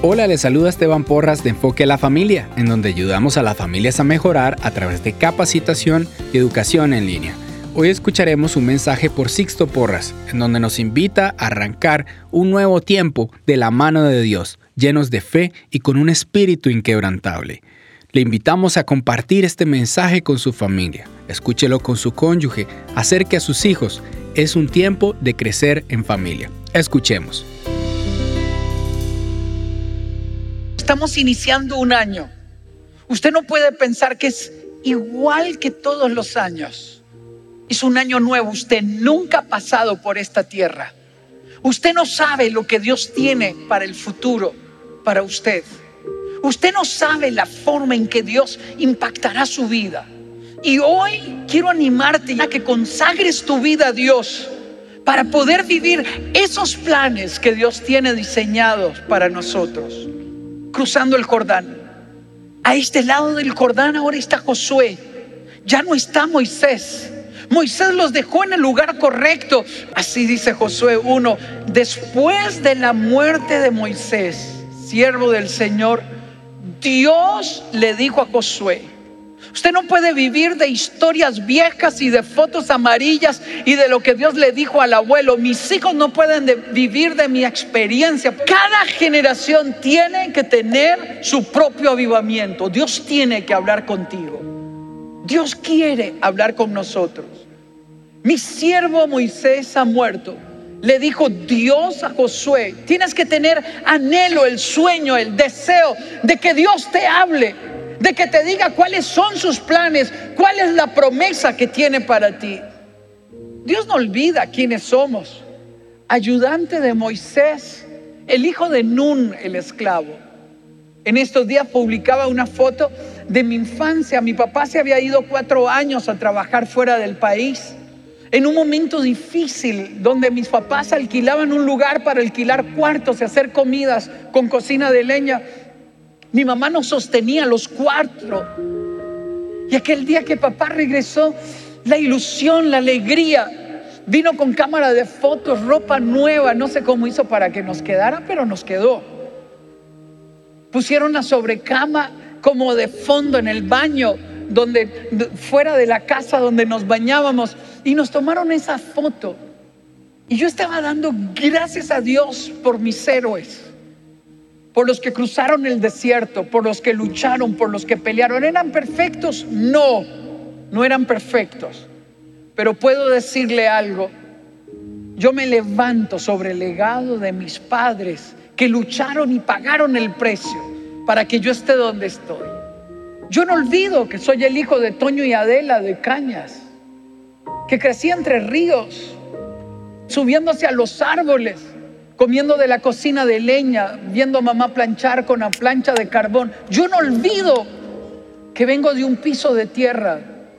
Hola, les saluda Esteban Porras de Enfoque a la Familia, en donde ayudamos a las familias a mejorar a través de capacitación y educación en línea. Hoy escucharemos un mensaje por Sixto Porras, en donde nos invita a arrancar un nuevo tiempo de la mano de Dios, llenos de fe y con un espíritu inquebrantable. Le invitamos a compartir este mensaje con su familia. Escúchelo con su cónyuge, acerque a sus hijos. Es un tiempo de crecer en familia. Escuchemos. Estamos iniciando un año. Usted no puede pensar que es igual que todos los años. Es un año nuevo. Usted nunca ha pasado por esta tierra. Usted no sabe lo que Dios tiene para el futuro, para usted. Usted no sabe la forma en que Dios impactará su vida. Y hoy quiero animarte a que consagres tu vida a Dios para poder vivir esos planes que Dios tiene diseñados para nosotros. Cruzando el Jordán. A este lado del Jordán ahora está Josué. Ya no está Moisés. Moisés los dejó en el lugar correcto. Así dice Josué 1. Después de la muerte de Moisés, siervo del Señor, Dios le dijo a Josué: usted no puede vivir de historias viejas y de fotos amarillas y de lo que Dios le dijo al abuelo. Mis hijos no pueden vivir de mi experiencia. Cada generación tiene que tener su propio avivamiento. Dios tiene que hablar contigo. Dios quiere hablar con nosotros. Mi siervo Moisés ha muerto. Le dijo Dios a Josué: tienes que tener anhelo, el sueño, el deseo de que Dios te hable, de que te diga cuáles son sus planes, cuál es la promesa que tiene para ti. Dios no olvida quiénes somos. Ayudante de Moisés, el hijo de Nun, el esclavo. En estos días publicaba una foto de mi infancia. Mi papá se había ido 4 años a trabajar fuera del país, en un momento difícil donde mis papás alquilaban un lugar para alquilar cuartos y hacer comidas con cocina de leña. Mi mamá nos sostenía los 4. Y aquel día que papá regresó, la ilusión, la alegría, vino con cámara de fotos, ropa nueva. No sé cómo hizo para que nos quedara, pero nos quedó. Pusieron la sobrecama como de fondo en el baño, fuera de la casa donde nos bañábamos, y nos tomaron esa foto. Y yo estaba dando gracias a Dios por mis héroes, por los que cruzaron el desierto, por los que lucharon, por los que pelearon. ¿Eran perfectos? No, no eran perfectos. Pero puedo decirle algo: yo me levanto sobre el legado de mis padres que lucharon y pagaron el precio para que yo esté donde estoy. Yo no olvido que soy el hijo de Toño y Adela de Cañas, que crecí entre ríos, subiéndose a los árboles, comiendo de la cocina de leña, viendo a mamá planchar con la plancha de carbón. Yo no olvido que vengo de un piso de tierra.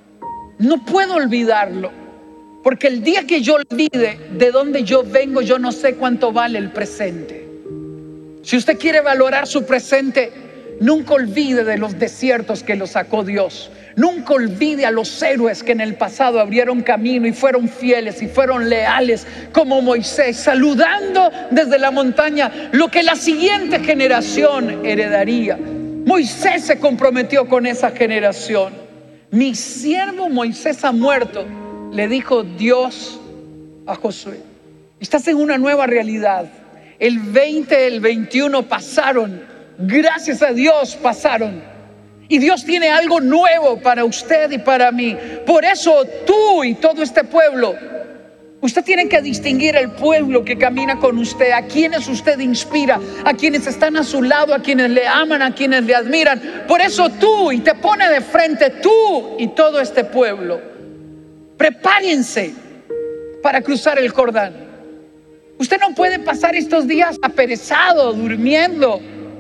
No puedo olvidarlo, porque el día que yo olvide de dónde yo vengo, yo no sé cuánto vale el presente. Si usted quiere valorar su presente, nunca olvide de los desiertos que lo sacó Dios. Nunca olvide a los héroes que en el pasado abrieron camino y fueron fieles y fueron leales, como Moisés, saludando desde la montaña lo que la siguiente generación heredaría. Moisés se comprometió con esa generación. Mi siervo Moisés ha muerto, le dijo Dios a Josué. Estás en una nueva realidad. El 20, el 21 pasaron. Gracias a Dios pasaron. Y Dios tiene algo nuevo para usted y para mí. Por eso tú y todo este pueblo, usted tiene que distinguir el pueblo que camina con usted, a quienes usted inspira, a quienes están a su lado, a quienes le aman, a quienes le admiran. Por eso tú, y te pone de frente, tú y todo este pueblo, prepárense para cruzar el Jordán. Usted no puede pasar estos días aperezado, durmiendo.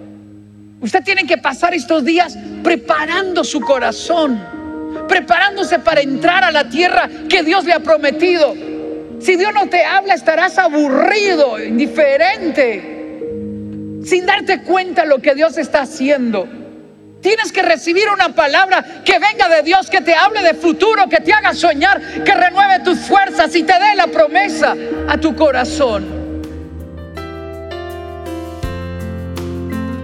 Usted tiene que pasar estos días preparando su corazón, preparándose para entrar a la tierra que Dios le ha prometido. Si Dios no te habla, estarás aburrido, indiferente, sin darte cuenta de lo que Dios está haciendo. Tienes que recibir una palabra que venga de Dios, que te hable de futuro, que te haga soñar, que renueve tus fuerzas y te dé la promesa a tu corazón.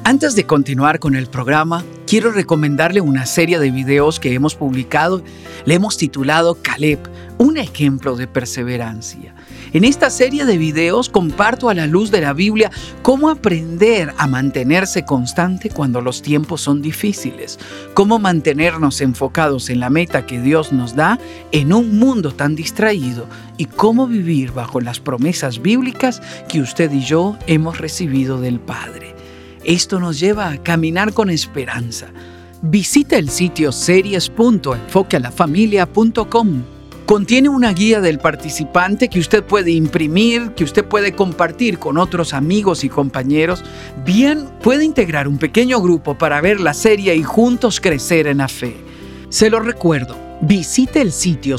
Antes de continuar con el programa, quiero recomendarle una serie de videos que hemos publicado. Le hemos titulado Caleb, un ejemplo de perseverancia. En esta serie de videos comparto a la luz de la Biblia cómo aprender a mantenerse constante cuando los tiempos son difíciles, cómo mantenernos enfocados en la meta que Dios nos da en un mundo tan distraído y cómo vivir bajo las promesas bíblicas que usted y yo hemos recibido del Padre. Esto nos lleva a caminar con esperanza. Visita el sitio series.enfoquealafamilia.com. Contiene una guía del participante que usted puede imprimir, que usted puede compartir con otros amigos y compañeros. Bien, puede integrar un pequeño grupo para ver la serie y juntos crecer en la fe. Se lo recuerdo, visite el sitio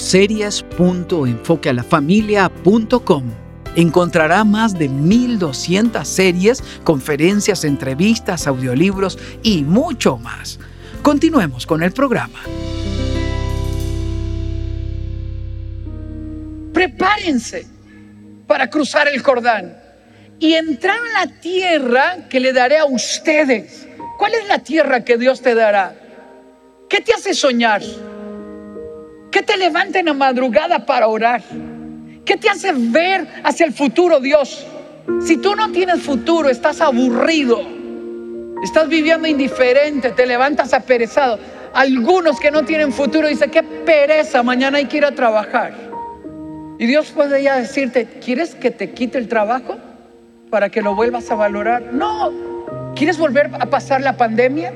series.enfoquealafamilia.com. Encontrará más de 1,200 series, conferencias, entrevistas, audiolibros y mucho más. Continuemos con el programa. Prepárense para cruzar el Jordán y entrar en la tierra que le daré a ustedes. ¿Cuál es la tierra que Dios te dará? ¿Qué te hace soñar? ¿Qué te levanta en la madrugada para orar? ¿Qué te hace ver hacia el futuro, Dios? Si tú no tienes futuro, estás aburrido, estás viviendo indiferente, te levantas aperezado. Algunos que no tienen futuro dicen, qué pereza, mañana hay que ir a trabajar. Y Dios puede ya decirte, ¿quieres que te quite el trabajo para que lo vuelvas a valorar? No. ¿Quieres volver a pasar la pandemia?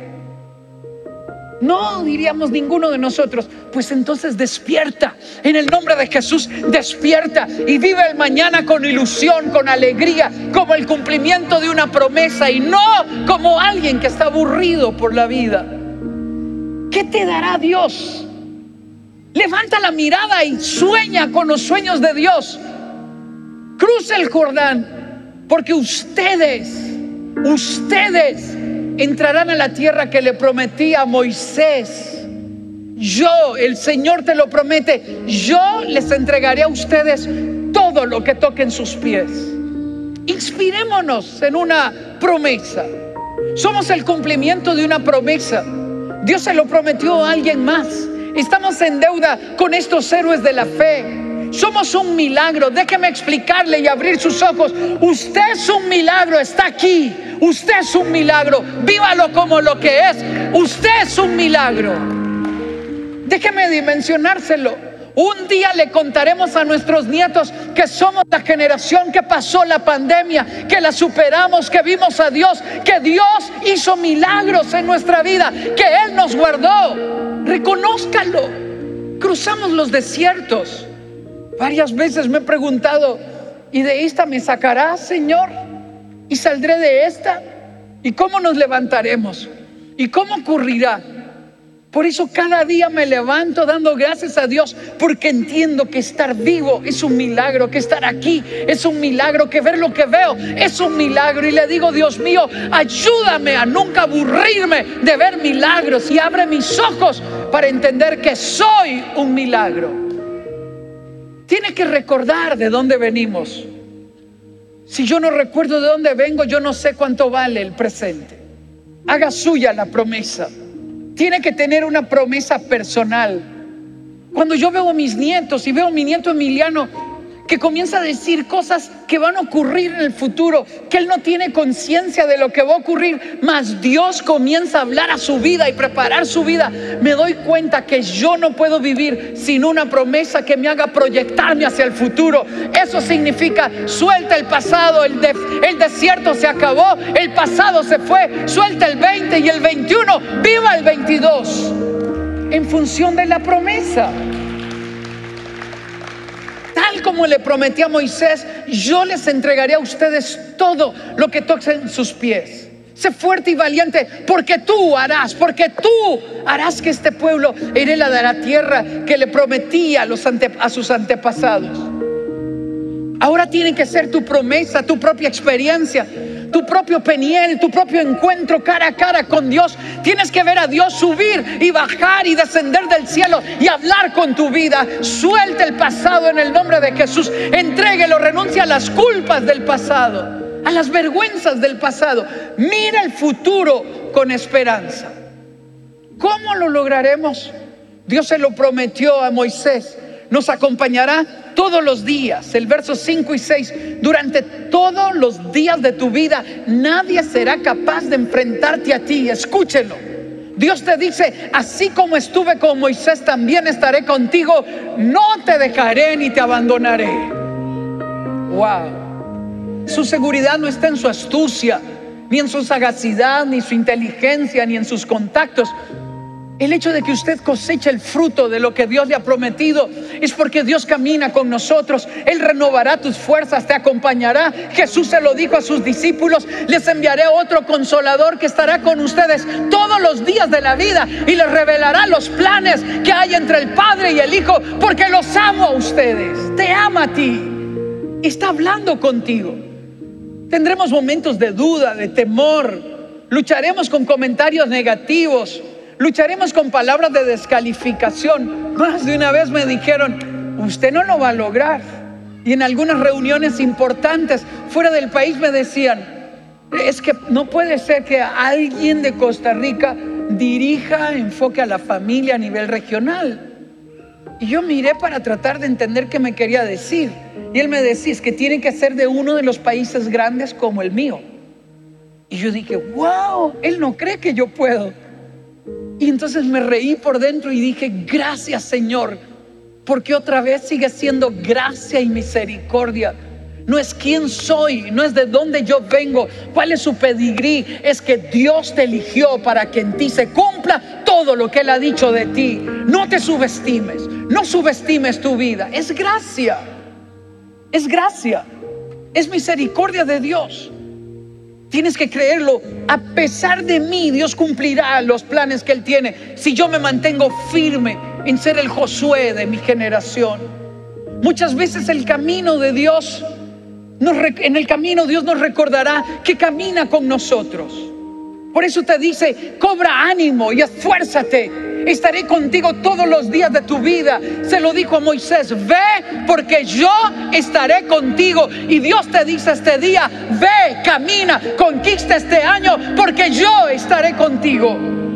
No, diríamos ninguno de nosotros. Pues entonces despierta. En el nombre de Jesús, despierta y vive el mañana con ilusión, con alegría, como el cumplimiento de una promesa y no como alguien que está aburrido por la vida. ¿Qué te dará Dios? Levanta la mirada y sueña con los sueños de Dios. Cruza el Jordán, porque ustedes entrarán a la tierra que le prometí a Moisés. Yo, el Señor te lo promete, yo les entregaré a ustedes todo lo que toquen sus pies. Inspirémonos en una promesa. Somos el cumplimiento de una promesa. Dios se lo prometió a alguien más. Estamos en deuda con estos héroes de la fe. Somos un milagro. Déjeme explicarle y abrir sus ojos. Usted es un milagro, está aquí. Usted es un milagro. Vívalo como lo que es. Usted es un milagro. Déjeme dimensionárselo. Un día le contaremos a nuestros nietos que somos la generación que pasó la pandemia, que la superamos, que vimos a Dios, que Dios hizo milagros en nuestra vida, que Él nos guardó. Reconózcalo. Cruzamos los desiertos. Varias veces me he preguntado, ¿y de esta me sacarás, Señor? ¿Y saldré de esta? ¿Y cómo nos levantaremos? ¿Y cómo ocurrirá? Por eso cada día me levanto dando gracias a Dios, porque entiendo que estar vivo es un milagro, que estar aquí es un milagro, que ver lo que veo es un milagro. Y le digo, Dios mío, ayúdame a nunca aburrirme de ver milagros y abre mis ojos para entender que soy un milagro. Tiene que recordar de dónde venimos. Si yo no recuerdo de dónde vengo, yo no sé cuánto vale el presente. Haga suya la promesa. Tiene que tener una promesa personal. Cuando yo veo a mis nietos y veo a mi nieto Emiliano que comienza a decir cosas que van a ocurrir en el futuro, que él no tiene conciencia de lo que va a ocurrir, mas Dios comienza a hablar a su vida y preparar su vida, me doy cuenta que yo no puedo vivir sin una promesa que me haga proyectarme hacia el futuro. Eso significa, suelta el pasado, el desierto se acabó, el pasado se fue, suelta el 20 y el 21, viva el 22 en función de la promesa. Tal como le prometí a Moisés, yo les entregaré a ustedes todo lo que toquen sus pies. Sé fuerte y valiente, porque tú harás que este pueblo herede la tierra que le prometí a sus antepasados. Ahora tiene que ser tu promesa, tu propia experiencia, tu propio Peniel, tu propio encuentro cara a cara con Dios. Tienes que ver a Dios subir y bajar y descender del cielo y hablar con tu vida. Suelta el pasado en el nombre de Jesús. Entréguelo, renuncia a las culpas del pasado. a las vergüenzas del pasado. Mira el futuro con esperanza. ¿Cómo lo lograremos? Dios se lo prometió a Moisés. Nos acompañará todos los días. El verso 5 y 6. Durante todos los días de tu vida, nadie será capaz de enfrentarte a ti. Escúchelo. Dios te dice: así como estuve con Moisés, también estaré contigo. No te dejaré ni te abandonaré. Wow. Su seguridad no está en su astucia, ni en su sagacidad, ni su inteligencia, ni en sus contactos. El hecho de que usted coseche el fruto de lo que Dios le ha prometido es porque Dios camina con nosotros. Él renovará tus fuerzas, te acompañará. Jesús se lo dijo a sus discípulos: les enviaré otro consolador que estará con ustedes todos los días de la vida y les revelará los planes que hay entre el Padre y el Hijo, porque los amo a ustedes, te ama a ti, está hablando contigo. Tendremos momentos de duda, de temor, lucharemos con comentarios negativos, lucharemos con palabras de descalificación. Más de una vez me dijeron: usted no lo va a lograr. Y en algunas reuniones importantes fuera del país me decían: es que no puede ser que alguien de Costa Rica dirija Enfoque a la Familia a nivel regional. Y yo miré para tratar de entender qué me quería decir. Y él me decía: es que tiene que ser de uno de los países grandes como el mío. Y yo dije: wow, él no cree que yo puedo. Y entonces me reí por dentro y dije: gracias, Señor, porque otra vez sigue siendo gracia y misericordia. No es quién soy, no es de dónde yo vengo, cuál es su pedigrí. Es que Dios te eligió para que en ti se cumpla todo lo que Él ha dicho de ti. No te subestimes, no subestimes tu vida. Es gracia, es gracia, es misericordia de Dios. Tienes que creerlo. A pesar de mí, Dios cumplirá los planes que Él tiene, si yo me mantengo firme en ser el Josué de mi generación. Muchas veces el camino de Dios, en el camino Dios nos recordará que camina con nosotros. Por eso te dice: cobra ánimo y esfuérzate. Estaré contigo todos los días de tu vida. Se lo dijo a Moisés: ve, porque yo estaré contigo. Y Dios te dice este día: ve, camina, conquista este año, porque yo estaré contigo.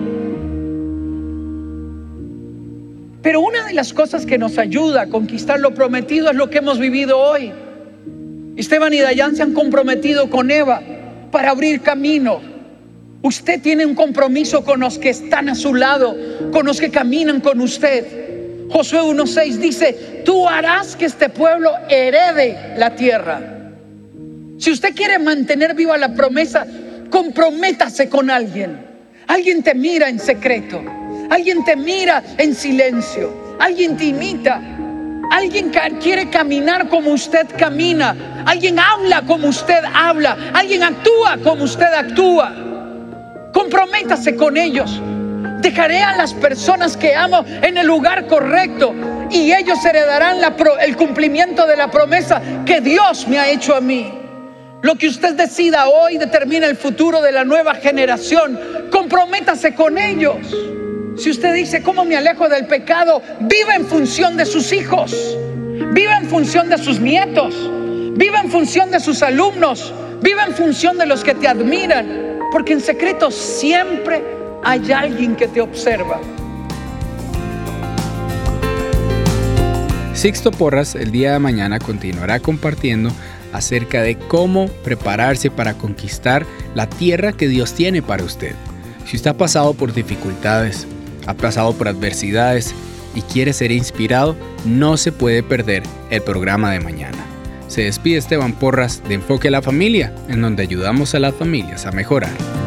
Pero una de las cosas que nos ayuda a conquistar lo prometido es lo que hemos vivido hoy. Esteban y Dayan se han comprometido con Eva para abrir camino. Usted tiene un compromiso con los que están a su lado, con los que caminan con usted. Josué 1:6 dice: tú harás que este pueblo herede la tierra. Si usted quiere mantener viva la promesa, comprométase con alguien. Alguien te mira en secreto, alguien te mira en silencio, alguien te imita, alguien quiere caminar como usted camina, alguien habla como usted habla, alguien actúa como usted actúa. Comprométase con ellos. Dejaré a las personas que amo en el lugar correcto y ellos heredarán el cumplimiento de la promesa que Dios me ha hecho a mí. Lo que usted decida hoy determina el futuro de la nueva generación. Comprométase con ellos. Si usted dice: ¿cómo me alejo del pecado? Viva en función de sus hijos, viva en función de sus nietos, viva en función de sus alumnos, viva en función de los que te admiran. Porque en secreto siempre hay alguien que te observa. Sixto Porras el día de mañana continuará compartiendo acerca de cómo prepararse para conquistar la tierra que Dios tiene para usted. Si usted ha pasado por dificultades, ha pasado por adversidades y quiere ser inspirado, no se puede perder el programa de mañana. Se despide Esteban Porras de Enfoque a la Familia, en donde ayudamos a las familias a mejorar.